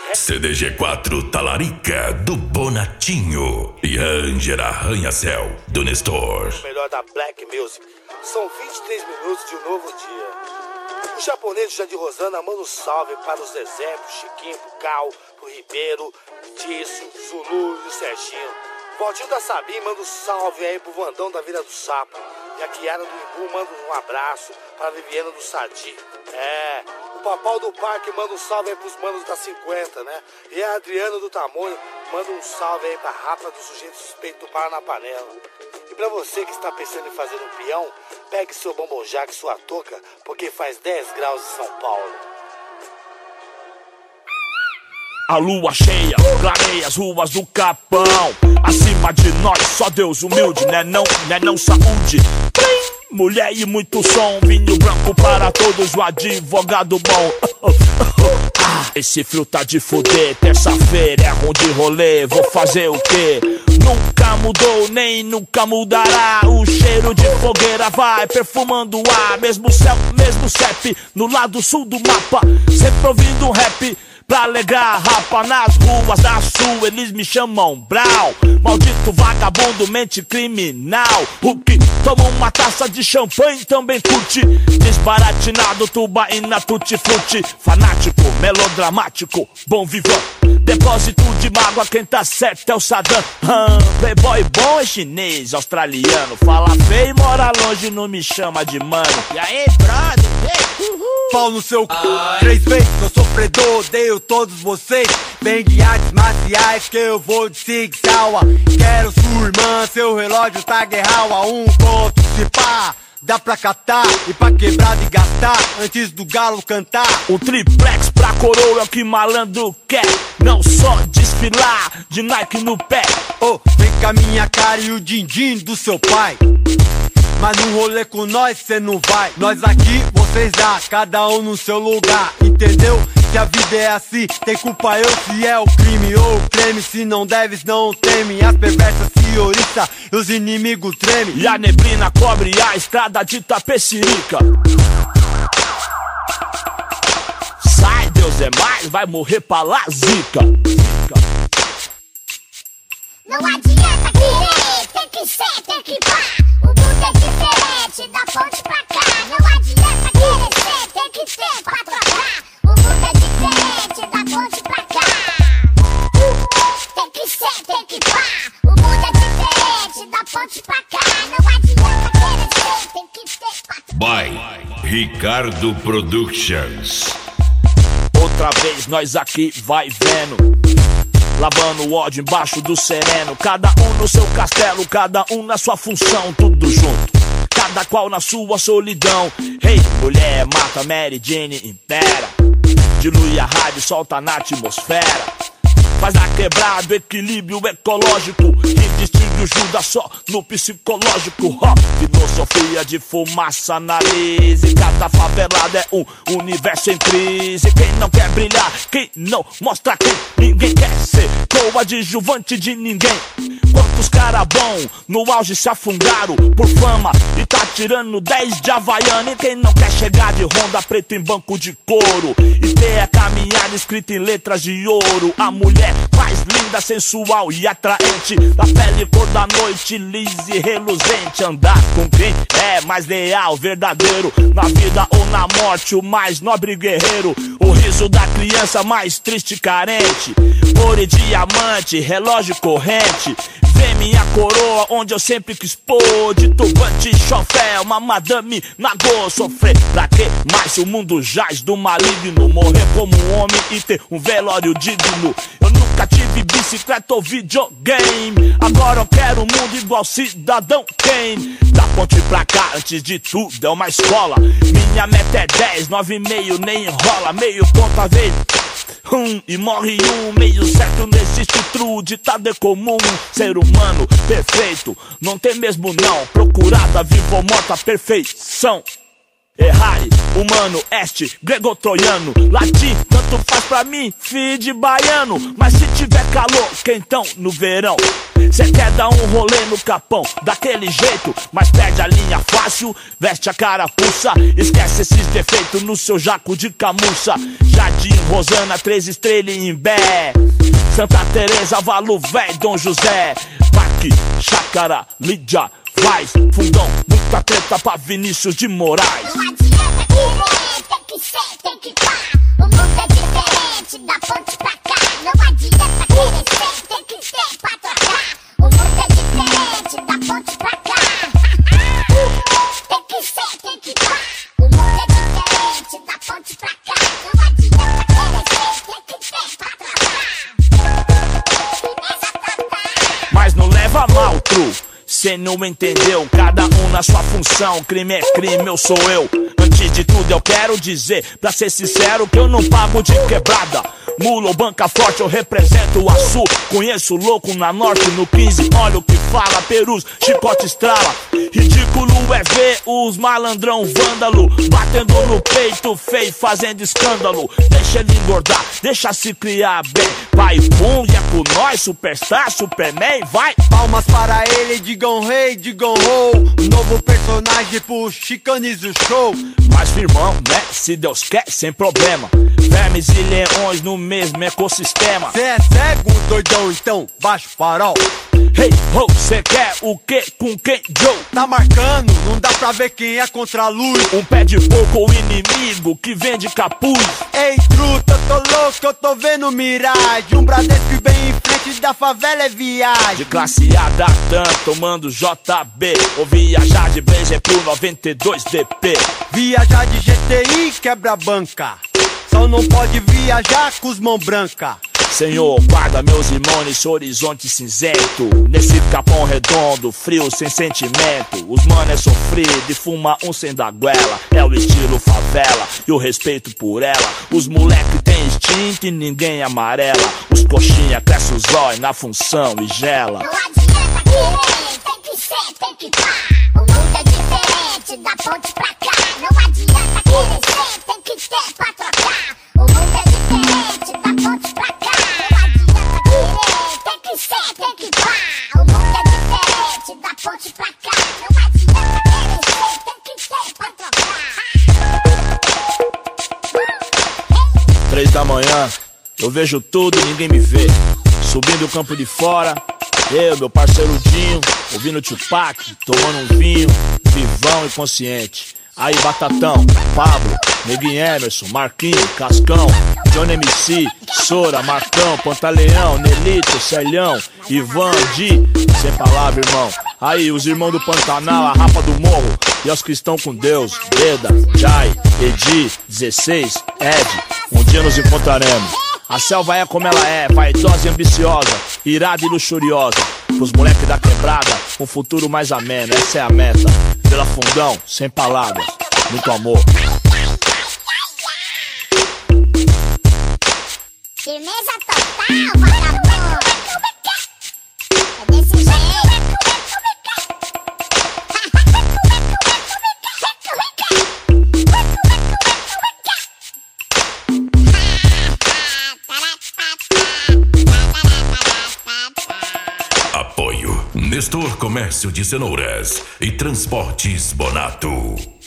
CDG4 Talarica do Bonatinho e Ângela Arranha-Céu do Nestor. O melhor da Black Music. São 23 minutos de um novo dia. O japonês Jandir Rosana manda um salve para o Zezé, pro Chiquinho, pro Cal, pro Ribeiro, Tício, Zulu e o Serginho. Valtinho da Sabim manda um salve aí pro Vandão da Vila do Sapo. E a Kiara do Imbu manda um abraço para a Viviana do Sadi. O Papau do Parque manda um salve aí pros manos da 50, né? E a Adriana do Tamonho manda um salve aí pra Rapa do Sujeito Suspeito do Para na Panela. E pra você que está pensando em fazer um peão, pegue seu bombonjaque e sua touca, porque faz 10 graus em São Paulo. A lua cheia clareia as ruas do Capão. Acima de nós, só Deus humilde, né não saúde. Mulher e muito som, vinho branco para todos, o advogado bom. Esse frio tá de fuder, terça-feira é ruim de rolê, vou fazer o quê? Nunca mudou, nem nunca mudará. O cheiro de fogueira vai perfumando o ar. Mesmo céu, mesmo CEP, no lado sul do mapa, sempre ouvindo um rap pra alegrar a rapa. Nas ruas da sul eles me chamam Brau, maldito vagabundo, mente criminal. O que toma uma taça de champanhe também curte desbaratinado, tubaína, tutti-frutti. Fanático, melodramático, bom vivão. Depósito de mágoa, quem tá certo é o Saddam. Playboy bom é chinês, australiano. Fala feio e mora longe, não me chama de mano. E aí, brother? Pau no seu c... 3 vezes, eu sofredor, odeio todos vocês. Vem de artes marciais que eu vou de Sig Sauer. Quero sua irmã, seu relógio tá guerral a 1 ponto, se pá. Dá pra catar e pra quebrar e gastar antes do galo cantar. O triplex pra coroa é o que malandro quer, não só desfilar de Nike no pé. Oh, vem com a minha cara e o din-din do seu pai. Mas no rolê com nós cê não vai. Nós aqui, vocês lá, cada um no seu lugar, entendeu? Se a vida é assim, tem culpa eu se é o crime ou o creme. Se não deves, não teme. As perversas se oriçam e os inimigos tremem. E a neblina cobre a estrada de Tapecirica. Sai, Deus é mais, vai morrer pra lá, zica. Não adianta querer, tem que ser, tem que pá. O mundo é diferente, da ponte pra cá. Não adianta querer ser, tem que ter pra trocar. O mundo é diferente, da ponte pra cá. Tem que ser, tem que pá. O mundo é diferente, da ponte pra cá. Não adianta querer ser, tem que ter pra trocar. By Ricardo Productions. Outra vez nós aqui vai vendo, lavando o ódio embaixo do sereno. Cada um no seu castelo, cada um na sua função. Tudo junto, cada qual na sua solidão. Hey, mulher, mata Mary Jane, impera. Dilui a rádio, solta na atmosfera. Faz na quebrada, equilíbrio ecológico. Que distingue o Judas só no psicológico. Filosofia de fumaça na lise. Cada favelada é um universo em crise. Quem não quer brilhar, quem não mostra quem ninguém quer ser coadjuvante de ninguém. Quantos cara bom no auge se afundaram por fama e tá tirando 10 de Havaiana. E quem não quer chegar de Honda preto em banco de couro e ter a caminhada escrita em letras de ouro. A mulher mais linda, sensual e atraente, da pele cor da noite, lisa e reluzente. Andar com quem é mais leal, verdadeiro, na vida ou na morte, o mais nobre guerreiro. O riso da criança mais triste e carente, ouro e diamante, relógio corrente. Vem minha coroa, onde eu sempre quis pôr, de turbante e chofé, uma madame nagô. Sofrer pra quê? Mas o mundo jaz do maligno. Morrer como um homem e ter um velório digno. Eu nunca tive bicicleta ou videogame, agora eu quero um mundo igual Cidadão Kane. Da ponte pra cá, antes de tudo é uma escola. Minha meta é 10, 9,5, nem enrola. Meio ponto a vez, e morre um. Meio certo não existe true, ditado é comum. Ser humano perfeito não tem mesmo não. Procurada, viva ou morta, perfeição. Errare, humano, este, grego-troiano, latim, tanto faz pra mim, filho de baiano. Mas se tiver calor, quentão no verão, cê quer dar um rolê no Capão, daquele jeito, mas perde a linha fácil, veste a carapuça, esquece esses defeitos no seu jaco de camuça. Já Jardim Rosana, 3 estrelas em Imbé, Santa Teresa, Valuvé, Dom José, Parque, Chácara, Lídia, Vaz, Fundão, muita treta pra Vinícius de Moraes. Não adianta querer, tem que ser, tem que pá. O mundo é diferente, da ponte pra cá. Não adianta querer ser, tem que ter pra trocar. O mundo é diferente, da ponte pra cá. Tem que ser, tem que pá. O mundo é diferente, da ponte pra cá. Não adianta querer ser, tem que ter pra trocar. Mas não leva mal, tru, cê não entendeu. Cada um na sua função, crime é crime, eu sou eu. Antes de tudo eu quero dizer, pra ser sincero, que eu não pago de quebrada. Mula ou banca forte, eu represento o Açu. Conheço louco na norte, no 15, olha o que fala. Perus, chicote estrala. Ridículo é ver os malandrão vândalo batendo no peito feio, fazendo escândalo. Deixa ele engordar, deixa se criar bem. Pai, pum, e é com nós, superstar, superman, vai. Palmas para ele, digam rei, digam ho. Novo personagem pro Chicanizo Show. Mas firmão, né, se Deus quer, sem problema. Vermes e leões no mesmo ecossistema. Cê é cego, doidão, então baixa o farol. Hey, ho, cê quer o que com quem, Joe? Tá marcando, não dá pra ver quem é contra a luz. Um pé de porco ou inimigo que vende capuz. Ei, truta, eu tô louco, eu tô vendo miragem. Um Bradesco bem em frente da favela é viagem. De classe A da TAM, tomando JB. Ou viajar de BG pro 92 DP. Viajar de GTI quebra a banca. Só não pode viajar com os mão branca. Senhor, guarda meus irmãos nesse horizonte cinzento. Nesse capão redondo, frio, sem sentimento. Os mano é sofrido e fuma um sem da goela. É o estilo favela e o respeito por ela. Os moleque tem instinto e ninguém amarela. Os coxinha cresce os olhos na função e gela. Não adianta querer, tem que ser, tem que pá. O mundo é diferente, da ponte pra cá. Não adianta querer ser, tem que ter pra trocar. O mundo é diferente, da ponte pra cá. Não adianta querer, tem que ser, tem que pá. O mundo é diferente, da ponte pra cá. Não adianta querer ser, tem que ter pra trocar. 3 da manhã, eu vejo tudo e ninguém me vê. Subindo o campo de fora, eu, meu parceiro Dinho, ouvindo Tupac, tomando um vinho, vivão e consciente. Aí Batatão, Pablo, Neguinho Emerson, Marquinhos, Cascão, Johnny MC, Sora, Marcão, Pantaleão, Nelito, Celhão, Ivan, Di, sem palavra, irmão. Aí os irmãos do Pantanal, a Rapa do Morro, e aos que estão com Deus, Beda, Jai, Edi, 16, Ed, um dia nos encontraremos. A selva é como ela é, vaidosa e ambiciosa, irada e luxuriosa. Pros moleque da quebrada, um futuro mais ameno, essa é a meta. Pela Fundão, sem palavras, muito amor. Firmeza total, vagabundo. É desse jeito. Apoio Nestor Comércio de Cenouras e Transportes Bonato.